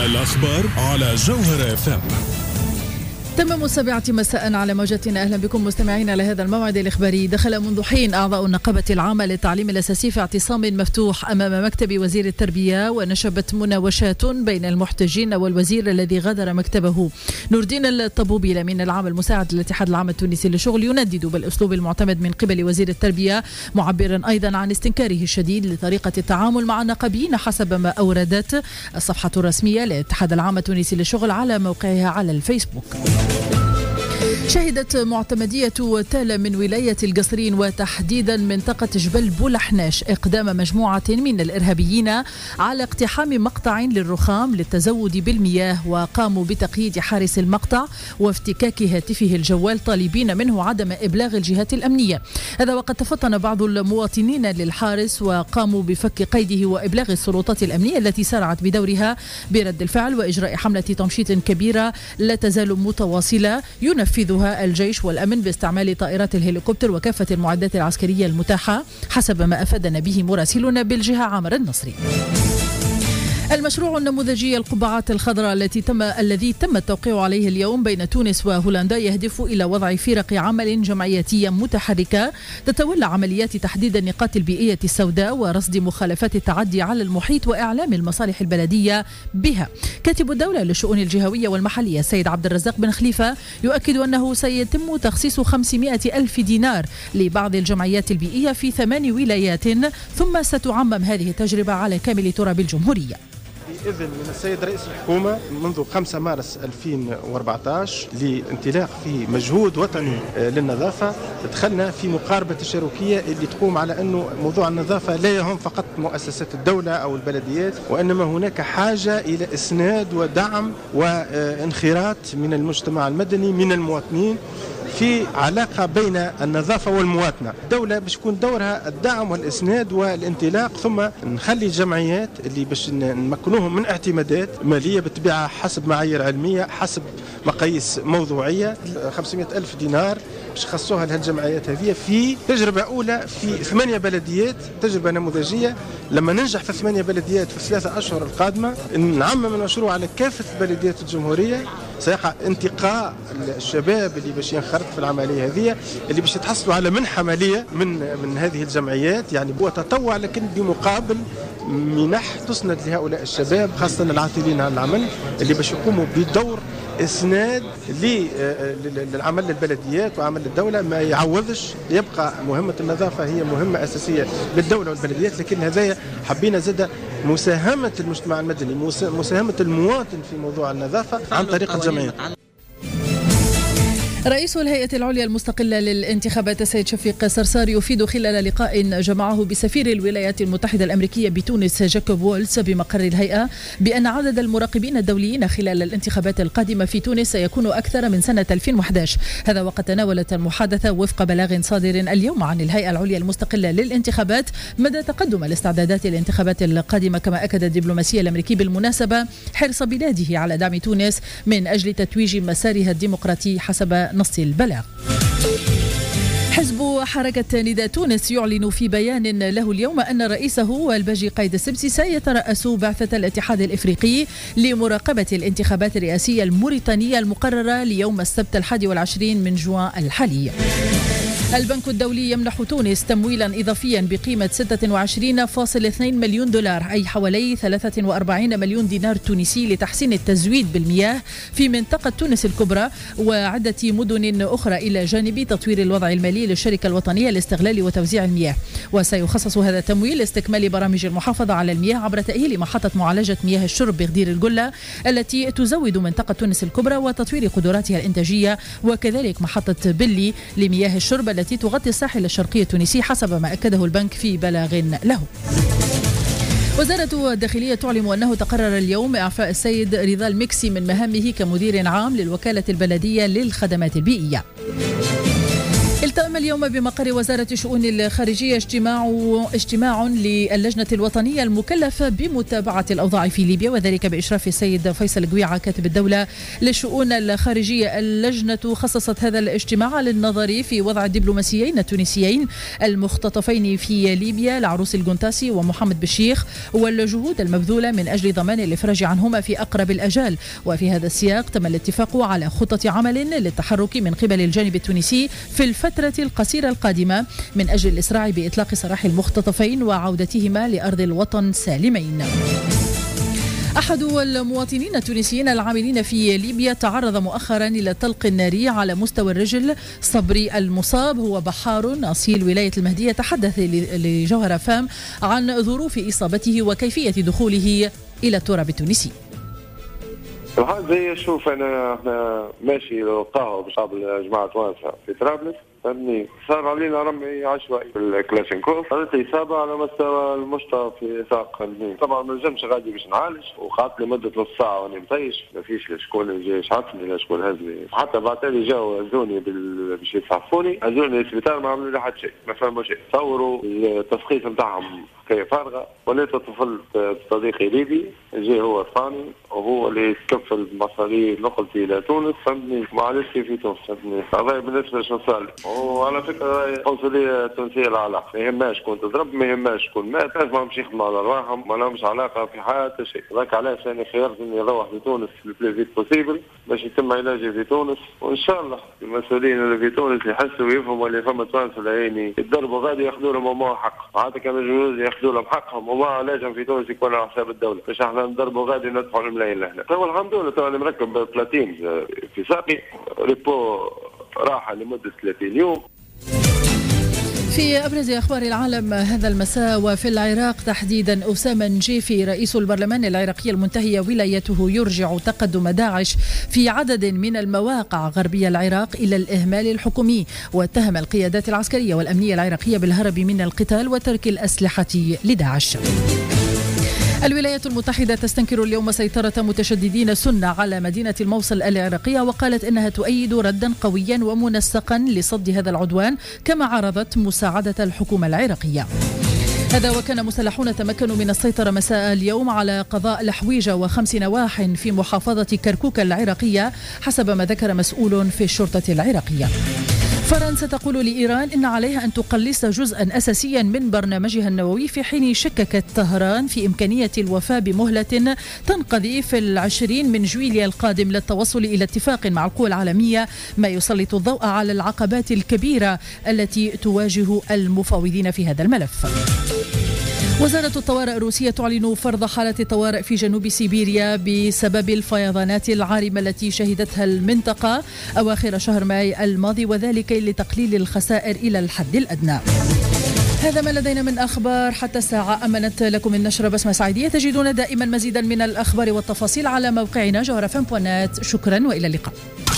الأخبار على جوهر FM. تمام 7 مساء على موجتنا. أهلا بكم مستمعين لهذا الموعد الإخباري. دخل منذ حين أعضاء النقابة العامة للتعليم الأساسي في اعتصام مفتوح أمام مكتب وزير التربية، ونشبت مناوشات بين المحتجين والوزير الذي غادر مكتبه. نور الدين الطبوبي الأمين العام المساعد للاتحاد العام التونسي للشغل يندد بالأسلوب المعتمد من قبل وزير التربية، معبرا أيضا عن استنكاره الشديد لطريقة التعامل مع النقابيين حسب ما أوردت الصفحة الرسمية للاتحاد العام التونسي للشغل على موقعها على الفيسبوك. شهدت معتمدية تالة من ولاية القصرين وتحديدا منطقة جبل بولحناش إقدام مجموعة من الإرهابيين على اقتحام مقطع للرخام للتزود بالمياه، وقاموا بتقييد حارس المقطع وافتكاك هاتفه الجوال طالبين منه عدم إبلاغ الجهات الأمنية. هذا وقد تفطن بعض المواطنين للحارس وقاموا بفك قيده وإبلاغ السلطات الأمنية التي سارعت بدورها برد الفعل وإجراء حملة تمشيط كبيرة لا تزال متواصلة ينفذها الجيش والأمن باستعمال طائرات الهليكوبتر وكافة المعدات العسكرية المتاحة حسب ما أفادنا به مراسلنا بالجهة عامر النصري. المشروع النموذجي القبعات الخضراء الذي تم التوقيع عليه اليوم بين تونس وهولندا يهدف إلى وضع فرق عمل جمعياتية متحركة تتولى عمليات تحديد النقاط البيئية السوداء ورصد مخالفات التعدي على المحيط وإعلام المصالح البلدية بها. كاتب الدولة للشؤون الجهوية والمحلية السيد عبد الرزاق بن خليفة يؤكد أنه سيتم تخصيص 500 ألف دينار لبعض الجمعيات البيئية في 8 ولايات، ثم ستعمم هذه التجربة على كامل تراب الجمهورية. بإذن من السيد رئيس الحكومة منذ 5 مارس 2014 لانطلاق في مجهود وطني للنظافة، دخلنا في مقاربة الشروكية اللي تقوم على أنه موضوع النظافة لا يهم فقط مؤسسات الدولة أو البلديات، وإنما هناك حاجة إلى إسناد ودعم وانخراط من المجتمع المدني من المواطنين في علاقة بين النظافة والمواطنة. الدولة باش يكون دورها الدعم والإسناد والانطلاق، ثم نخلي الجمعيات اللي باش نمكنوهم من اعتمادات مالية بالطبيعة حسب معايير علمية حسب مقاييس موضوعية. 500 ألف دينار باش خصوها لهالجمعيات هذه في تجربة أولى في 8 بلديات، تجربة نموذجية. لما ننجح في 8 بلديات في 3 أشهر القادمة نعمم المشروع على كافة بلديات الجمهورية، سيقع انتقاء الشباب اللي باش ينخرط في العملية هذه، اللي باش يتحصلوا على منحة مالية من هذه الجمعيات، يعني هو تطوع لكن بمقابل منح تسند لهؤلاء الشباب خاصة العاطلين عن العمل اللي باش يقوموا بدور إسناد للعمل للبلديات وعمل الدولة. ما يعوضش، يبقى مهمة النظافة هي مهمة أساسية للدولة والبلديات، لكن هذا حبينا زاد مساهمة المجتمع المدني، مساهمة المواطن في موضوع النظافة عن طريق الجمعيات. رئيس الهيئة العليا المستقلة للانتخابات السيد شفيق صرصار يفيد خلال لقاء جمعه بسفير الولايات المتحدة الأمريكية بتونس جاكوب وولتس بمقر الهيئة بأن عدد المراقبين الدوليين خلال الانتخابات القادمة في تونس سيكون أكثر من سنة 2011. هذا وقد تناولت المحادثة وفق بلاغ صادر اليوم عن الهيئة العليا المستقلة للانتخابات مدى تقدم الاستعدادات للانتخابات القادمة. كما أكد الدبلوماسي الأمريكي بالمناسبة حرص بلاده على دعم تونس من أجل تتويج مسارها الديمقراطي حسب نص البلاغ. حزب حركة نداء تونس يعلن في بيان له اليوم أن رئيسه الباجي قايد السبسي سيترأس بعثة الاتحاد الإفريقي لمراقبة الانتخابات الرئاسية الموريتانية المقررة ليوم السبت 21 من جوان الحالي. البنك الدولي يمنح تونس تمويلا إضافيا بقيمة 26.2 مليون دولار، أي حوالي 43 مليون دينار تونسي، لتحسين التزويد بالمياه في منطقة تونس الكبرى وعدة مدن أخرى، إلى جانب تطوير الوضع المالي للشركة الوطنية لاستغلال وتوزيع المياه. وسيخصص هذا التمويل لاستكمال برامج المحافظة على المياه عبر تأهيل محطة معالجة مياه الشرب بغدير الجلة التي تزود منطقة تونس الكبرى وتطوير قدراتها الإنتاجية، وكذلك محطة بلي لمياه الشرب التي تغطي الساحل الشرقي التونسي حسب ما أكده البنك في بلاغ له. وزارة الداخلية تعلم أنه تقرر اليوم إعفاء السيد رضا المكسي من مهامه كمدير عام للوكالة البلدية للخدمات البيئية. التأم عقم اليوم بمقر وزارة الشؤون الخارجية اجتماع للجنة الوطنية المكلفة بمتابعة الأوضاع في ليبيا، وذلك بإشراف السيد فيصل قويعة كاتب الدولة للشؤون الخارجية. اللجنة خصصت هذا الاجتماع للنظر في وضع الدبلوماسيين التونسيين المختطفين في ليبيا، العروس القنتاسي ومحمد بالشيخ، والجهود المبذولة من أجل ضمان الإفراج عنهما في أقرب الأجال. وفي هذا السياق تم الاتفاق على خطة عمل للتحرك من قبل الجانب التونسي في الفترة القصيرة القادمة من أجل الإسراع بإطلاق سراح المختطفين وعودتهما لأرض الوطن سالمين. أحد المواطنين التونسيين العاملين في ليبيا تعرض مؤخرا إلى الطلق الناري على مستوى الرجل. صبري المصاب هو بحار أصيل ولاية المهدية، تحدث لجوهر فام عن ظروف إصابته وكيفية دخوله إلى التراب التونسي. الحال زي شوف احنا ماشي لقاها بشعب الجماعه توانسه في طرابلس، فهمني صار علينا رمي عشوائي في الكلاشينكوف، صارت لي اصابه على مستوى المشطه في ساق قلبي. طبعا ما نجمش غادي باش نعالج، وقعدت لي مده نص ساعه وانا مطيش، ما فيش لا شكون اللي شحطني لا شكون هزني، حتى بعتالي جاوا هزوني باش يسعفوني، هزوني للسبيطار ما عملوا لي حتى شيء، ما فهموا شيء. تصوروا التسقيف نتاعهم حكايه فارغه. وليت طفل صديقي ليبي جاي هو ثاني، وهو اللي يتكفل بمصاريف نقلتي الى تونس، فهمتني، معالجتي في تونس، فهمتني. هذا بالنسبه للشمسالي. وعلى فكره القنصليه التونسيه العلاقه ما يهمهاش كون تضرب، ما يهمهاش كون مات، لازم نمشي يخدموا على رواحهم، ما لهمش علاقه في حتى شيء. ذاك علاش انا خيرت اني نروح لتونس البلي فيت بوسيبل باش يتم علاجي في تونس، وان شاء الله المسؤولين اللي في تونس يحسوا ويفهموا اللي فما توانسه العيني يتضربوا غادي ياخذوا لهم ما حق، عاد كان الجنود ياخذوا لهم حقهم، وما علاجهم في تونس يكون على حساب الدوله، باش احنا نضربوا غادي ندفعوا الملايين لهنا. تو الحمد لله تو انا مركب بلاتين في ساقي، ريبو راحه لمده 30 يوم. في أبرز أخبار العالم هذا المساء وفي العراق تحديدا، أسامة نجيفي رئيس البرلمان العراقي المنتهية ولايته يرجع تقدم داعش في عدد من المواقع غربي العراق إلى الإهمال الحكومي، واتهم القيادات العسكرية والأمنية العراقية بالهرب من القتال وترك الأسلحة لداعش. الولايات المتحدة تستنكر اليوم سيطرة متشددين سنة على مدينة الموصل العراقية، وقالت إنها تؤيد ردا قويا ومنسقا لصد هذا العدوان، كما عرضت مساعدة الحكومة العراقية. هذا وكان مسلحون تمكنوا من السيطرة مساء اليوم على قضاء لحويجة و5 نواح في محافظة كركوك العراقية حسب ما ذكر مسؤول في الشرطة العراقية. فرنسا تقول لإيران إن عليها أن تقلص جزءا أساسيا من برنامجها النووي، في حين شككت طهران في إمكانية الوفاء بمهلة تنقضي في 20 من جويليا القادم للتوصل إلى اتفاق مع القوى العالمية، ما يسلط الضوء على العقبات الكبيرة التي تواجه المفاوضين في هذا الملف. وزارة الطوارئ الروسية تعلن فرض حالة الطوارئ في جنوب سيبيريا بسبب الفيضانات العارمة التي شهدتها المنطقة أواخر شهر مايو الماضي، وذلك لتقليل الخسائر إلى الحد الأدنى. هذا ما لدينا من أخبار حتى الساعة. أمنت لكم النشرة بسمة سعيدية. تجدون دائما مزيدا من الأخبار والتفاصيل على موقعنا جوهرفم.net. شكرا وإلى اللقاء.